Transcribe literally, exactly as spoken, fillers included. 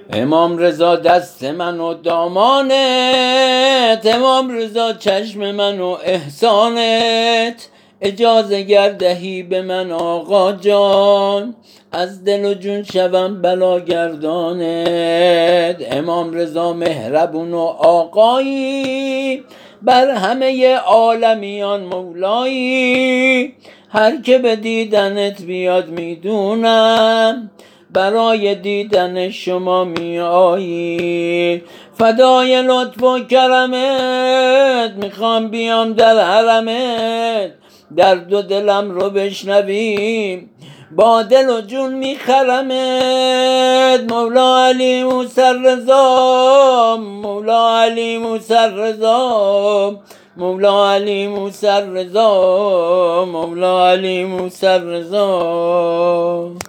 امام رضا دست من و دامانت، امام رضا چشم من و احسانت، اجازه گردهی به من آقا جان، از دل و جون شوم بلا گردانت. امام رضا مهربون و آقایی، بر همه عالمیان مولایی، هر که به دیدنت بیاد میدونم، برای دیدن شما می آیی. فدای لطف و کرمت میخوام بیام در حرمت، در دو دلم رو بشنویم با دل و جون میخرمت. مولا علی موسی رضا، مولا علی موسی رضا، مولا علی موسی رضا، مولا علی موسی رضا.